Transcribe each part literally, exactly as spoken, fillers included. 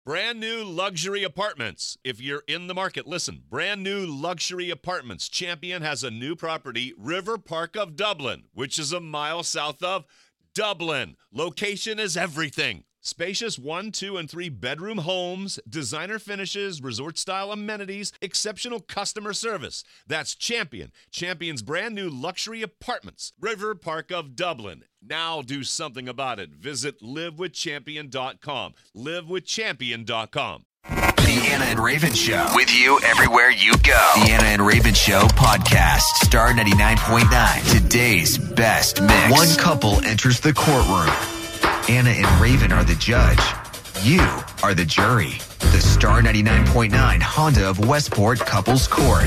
Brand new luxury apartments. If you're in the market, listen. Brand new luxury apartments. Champion has a new property, River Park of Dublin, which is a mile south of Dublin. Location is everything. Spacious one, two, and three bedroom homes, designer finishes, resort-style amenities, exceptional customer service. That's Champion. Champion's brand new luxury apartments, River Park of Dublin. Now do something about it. Visit live with champion dot com. live with champion dot com. The Anna and Raven Show. With you everywhere you go. The Anna and Raven Show podcast. Star ninety-nine point nine. Today's best mix. One couple enters the courtroom. Anna and Raven are the judge. You are the jury. The Star ninety-nine point nine Honda of Westport Couples Court.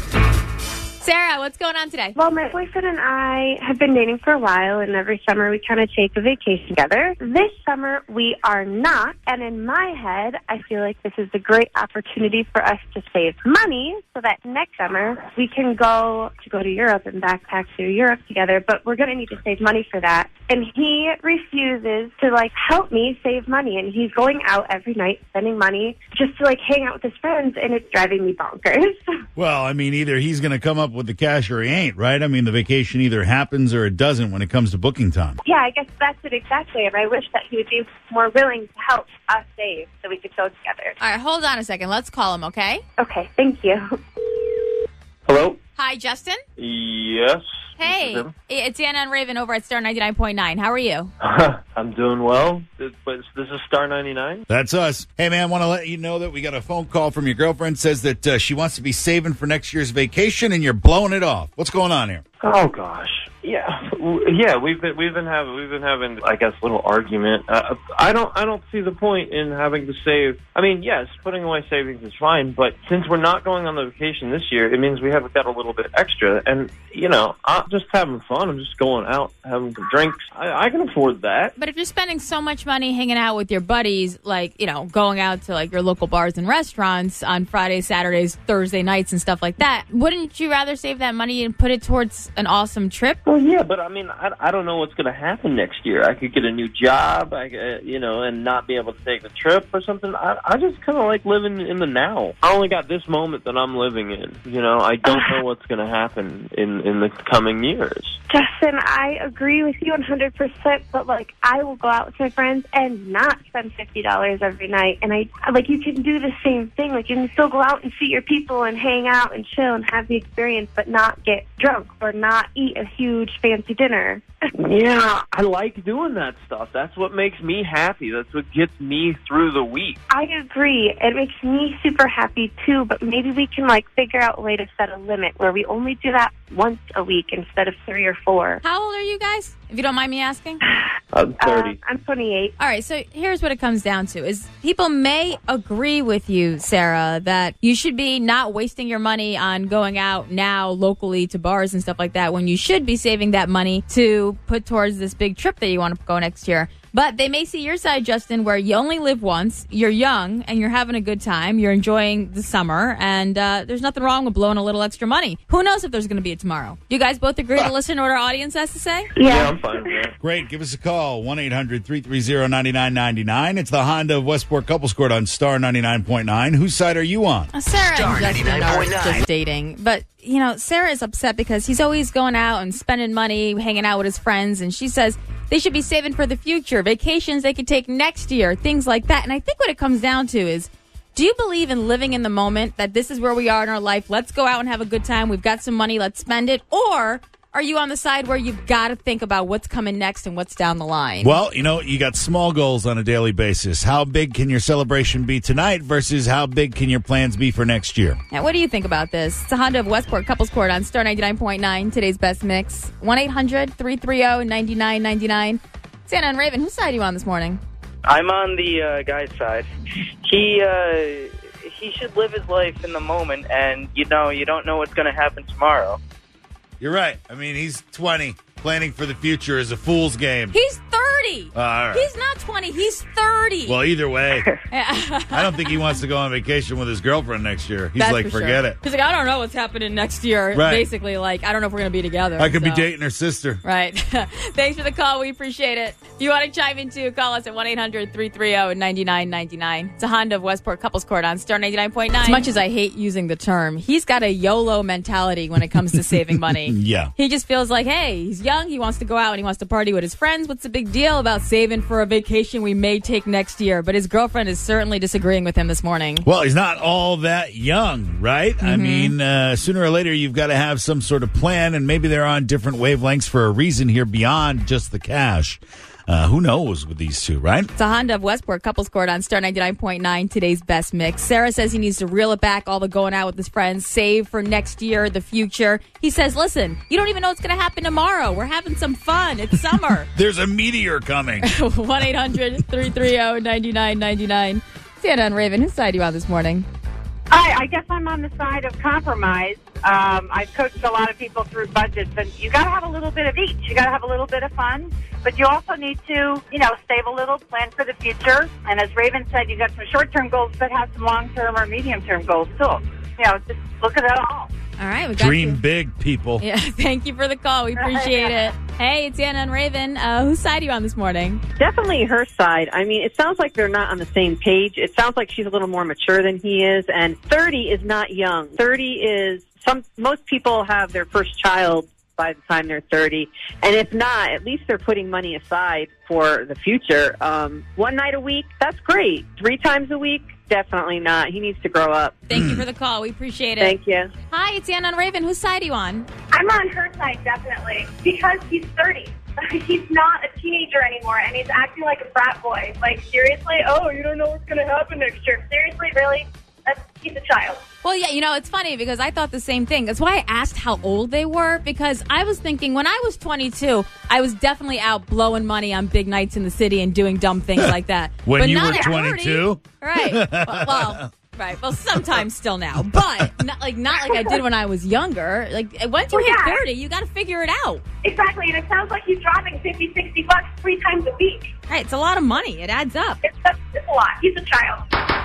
Sarah, what's going on today? Well, my boyfriend and I have been dating for a while, and every summer we kind of take a vacation together. This summer we are not, and in my head, I feel like this is a great opportunity for us to save money so that next summer we can go to go to Europe and backpack through Europe together, but we're going to need to save money for that. And he refuses to, like, help me save money, and he's going out every night spending money just to, like, hang out with his friends, and it's driving me bonkers. Well, I mean, either he's going to come up with the cash or he ain't, right? I mean, the vacation either happens or it doesn't when it comes to booking time. Yeah, I guess that's it exactly, and I wish that he would be more willing to help us save so we could go together. All right, hold on a second. Let's call him, okay? Okay, thank you. Hello? Hi, Justin. Yes. Hey, it's Anna and Raven over at Star ninety-nine point nine. How are you? I'm doing well. This, but this is Star ninety-nine? That's us. Hey, man, want to let you know that we got a phone call from your girlfriend. Says that uh, she wants to be saving for next year's vacation, and you're blowing it off. What's going on here? Oh, gosh. Yeah, yeah. We've been we've been having we've been having I guess a little argument. Uh, I don't I don't see the point in having to save. I mean, yes, putting away savings is fine, but since we're not going on the vacation this year, it means we have got a little bit extra. And you know, I'm just having fun. I'm just going out having some drinks. I, I can afford that. But if you're spending so much money hanging out with your buddies, like you know, going out to like your local bars and restaurants on Fridays, Saturdays, Thursday nights, and stuff like that, wouldn't you rather save that money and put it towards an awesome trip? Well, yeah, but I mean, I, I don't know what's going to happen next year. I could get a new job, I, uh, you know, and not be able to take the trip or something. I, I just kind of like living in the now. I only got this moment that I'm living in. You know, I don't know what's going to happen in, in the coming years. Justin, I agree with you one hundred percent, but, like, I will go out with my friends and not spend fifty dollars every night. And, I like, you can do the same thing. Like, you can still go out and see your people and hang out and chill and have the experience, but not get drunk or not eat a huge fancy dinner. Yeah, I like doing that stuff. That's what makes me happy. That's what gets me through the week. I agree. It makes me super happy, too, but maybe we can, like, figure out a way to set a limit where we only do that once a week instead of three or four. How old are you guys, if you don't mind me asking? I'm thirty. Uh, I'm twenty-eight. All right, so here's what it comes down to is people may agree with you, Sarah, that you should be not wasting your money on going out now locally to bars and stuff like that when you should be saving that money to put towards this big trip that you want to go next year. But they may see your side, Justin, where you only live once, you're young, and you're having a good time, you're enjoying the summer, and uh, there's nothing wrong with blowing a little extra money. Who knows if there's going to be a tomorrow? Do you guys both agree to listen to what our audience has to say? Yeah, yeah I'm fine with that. Great. Give us a call, one eight hundred three three zero nine nine nine nine. It's the Honda of Westport Couples Court on Star ninety-nine point nine. Whose side are you on? Uh, Sarah Star and Justin are ninety-nine point nine. just dating. But, you know, Sarah is upset because he's always going out and spending money, hanging out with his friends, and she says they should be saving for the future, vacations they could take next year, things like that. And I think what it comes down to is, do you believe in living in the moment, that this is where we are in our life, let's go out and have a good time, we've got some money, let's spend it? Or are you on the side where you've got to think about what's coming next and what's down the line? Well, you know, you got small goals on a daily basis. How big can your celebration be tonight versus how big can your plans be for next year? Now, what do you think about this? It's a Honda of Westport Couples Court on Star ninety-nine point nine, today's best mix. one eight hundred three three zero nine nine nine nine. Santa and Raven, whose side are you on this morning? I'm on the uh, guy's side. He uh, he should live his life in the moment, and, you know, you don't know what's going to happen tomorrow. You're right. I mean, he's twenty. Planning for the future is a fool's game. He's thirty. thirty. All right. He's not twenty. He's thirty. Well, either way, I don't think he wants to go on vacation with his girlfriend next year. He's That's like, for forget sure. it. He's like, I don't know what's happening next year. Right. Basically, like, I don't know if we're going to be together. I could be so. dating her sister. Right. Thanks for the call. We appreciate it. If you want to chime in too, call us at one eight hundred three three zero nine nine nine nine. It's a Honda of Westport Couples Court on Star ninety-nine point nine. As much as I hate using the term, he's got a YOLO mentality when it comes to saving money. Yeah. He just feels like, hey, he's young, he wants to go out and he wants to party with his friends. What's the big deal about saving for a vacation we may take next year? But his girlfriend is certainly disagreeing with him this morning. Well, he's not all that young, right? Mm-hmm. I mean, uh, sooner or later, you've got to have some sort of plan, and maybe they're on different wavelengths for a reason here beyond just the cash. Uh, who knows with these two, right? It's a Honda of Westport Couples Court on Star ninety-nine point nine, today's best mix. Sarah says he needs to reel it back, all the going out with his friends, save for next year, the future. He says, listen, you don't even know what's going to happen tomorrow. We're having some fun. It's summer. There's a meteor coming. one eight hundred three three zero nine nine nine nine. Santa and Raven, whose side are you on this morning? I, I guess I'm on the side of compromise. Um, I've coached a lot of people through budgets, and you got to have a little bit of each. You got to have a little bit of fun, but you also need to, you know, save a little, plan for the future. And as Raven said, you got some short-term goals, but have some long-term or medium-term goals too. You know, just look at it all. All right, we got Dream you. big, people. Yeah, thank you for the call. We appreciate it. Hey, it's Anna and Raven. Uh, whose side are you on this morning? Definitely her side. I mean, it sounds like they're not on the same page. It sounds like she's a little more mature than he is, and thirty is not young. thirty is some. Most people have their first child by the time they're thirty, and if not, at least they're putting money aside for the future. Um, one night a week, that's great. Three times a week, definitely not. He needs to grow up. Thank you for the call. We appreciate it. Thank you. Hi, it's Anna and Raven. Whose side are you on? I'm on her side, definitely, because he's thirty. He's not a teenager anymore, and he's acting like a frat boy. Like, seriously? Oh, you don't know what's going to happen next year. Seriously? Really? That's, he's a child. Well, yeah, you know, it's funny because I thought the same thing. That's why I asked how old they were, because I was thinking when I was twenty-two, I was definitely out blowing money on big nights in the city and doing dumb things like that. When but you now were that twenty-two? Right. Well, well, right. Well, sometimes still now, but not like not like I did when I was younger. Like once you Well, hit yeah. thirty, you got to figure it out. Exactly, and it sounds like he's dropping fifty, sixty bucks three times a week. Right. It's a lot of money. It adds up. It's, it's a lot. He's a child.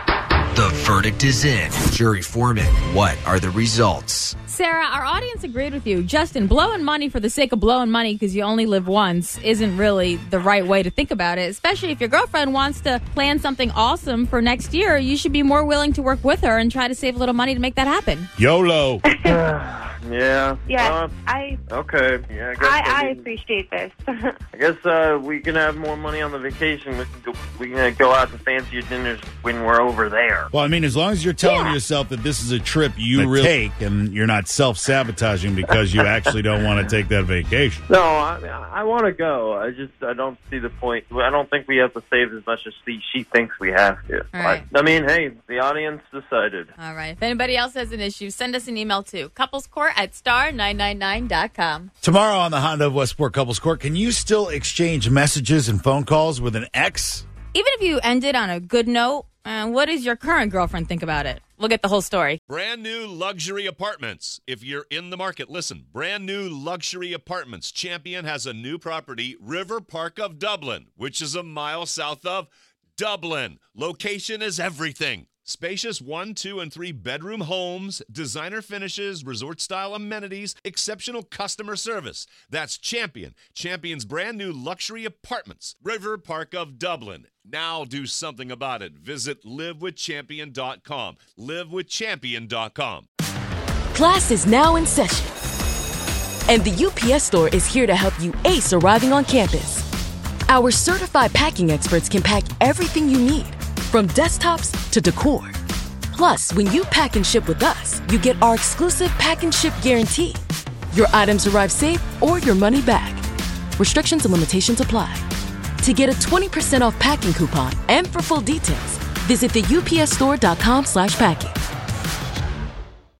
The verdict is in. Jury foreman, what are the results? Sarah, our audience agreed with you. Justin, blowing money for the sake of blowing money because you only live once isn't really the right way to think about it, especially if your girlfriend wants to plan something awesome for next year. You should be more willing to work with her and try to save a little money to make that happen. YOLO. Yeah. Yeah, Uh, I okay. Yeah. I guess, I, I we- appreciate this. I guess uh, we can have more money on the vacation. We can go. We can uh, go out to fancier dinners when we're over there. Well, I mean, as long as you're telling Yeah. yourself that this is a trip you really take and you're not self-sabotaging because you actually don't want to take that vacation. No, I, I want to go. I just I don't see the point. I don't think we have to save as much as she, she thinks we have to. All right. I, I mean, hey, the audience decided. All right. If anybody else has an issue, send us an email to couplescourt at star nine nine nine dot com. Tomorrow on the Honda of Westport Couples Court, can you still exchange messages and phone calls with an ex? Even if you ended on a good note, uh, what does your current girlfriend think about it? We'll get the whole story. Brand new luxury apartments. If you're in the market, listen. Brand new luxury apartments. Champion has a new property, River Park of Dublin, which is a mile south of Dublin. Location is everything. Spacious one, two, and three bedroom homes, designer finishes, resort-style amenities, exceptional customer service. That's Champion. Champion's brand new luxury apartments. River Park of Dublin. Now do something about it. Visit live with champion dot com. live with champion dot com. Class is now in session. And the U P S Store is here to help you ace arriving on campus. Our certified packing experts can pack everything you need, from desktops to decor. Plus, when you pack and ship with us, you get our exclusive pack and ship guarantee. Your items arrive safe or your money back. Restrictions and limitations apply. To get a twenty percent off packing coupon and for full details, visit the U P S store dot com slash packing.